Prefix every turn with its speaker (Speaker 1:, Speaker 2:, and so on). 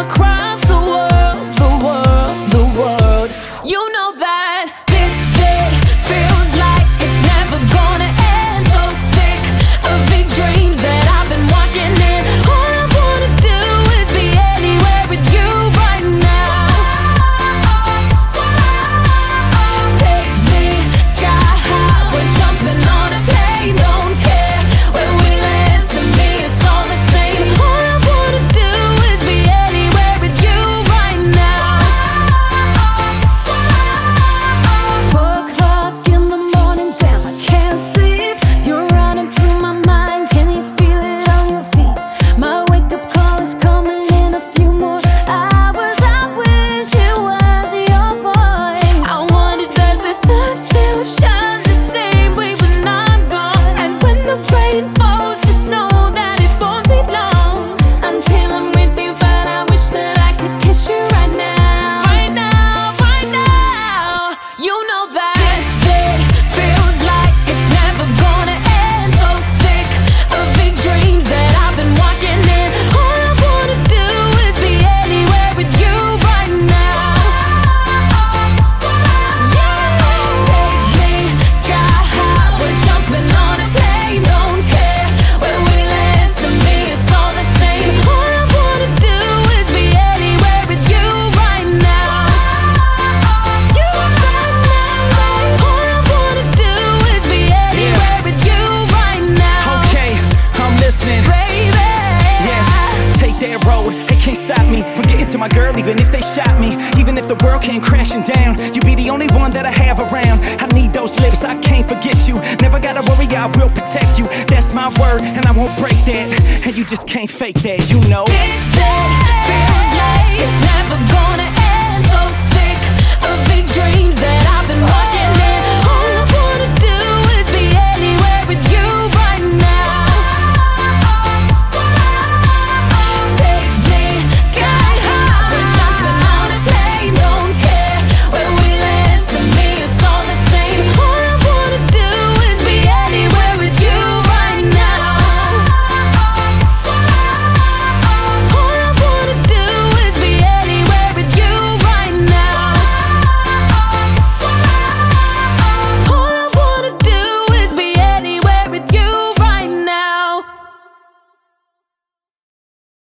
Speaker 1: across the world, the world, the world. You know that this day feels like it's never gonna end. So sick of these dreams that I've been walking in. All I wanna do is be anywhere with you right now. Take me sky high, we're jumping on a plane. Don't care where we land, to me it's all the same. All I wanna do is be anywhere with you right now. 4 o'clock in the morning, damn, I can't sleep. You're running through my mind, can you feel it on your feet? My wake-up call is coming in a few more hours. I wish it was your voice. I wonder, does the sun still shine the same way when I'm gone? And when the rain falls, just know that it won't be long until I'm with you. But I wish that I could kiss you right now. Right now, right now. You know that this day feels like it's never gonna end. So sick of these dreams that I've been walking in. All I wanna do is be anywhere with you right now. Take me sky high, we're jumping on a plane. Don't care where we land, to me it's all the same. All I wanna do is be anywhere with you right now. You right now. All I wanna do is be anywhere with you right now.
Speaker 2: Okay, I'm listening.
Speaker 1: Baby.
Speaker 2: Yes, take that road, it can't stop me from getting to my girl, even if they shot me. Even if the world came crashing down, you be the only one that I have around. I need those lips, I can't forget you. Never gotta worry, I will protect you. That's my word, and I won't break that. And you just can't fake that, you know.
Speaker 1: This day feels like it's never gonna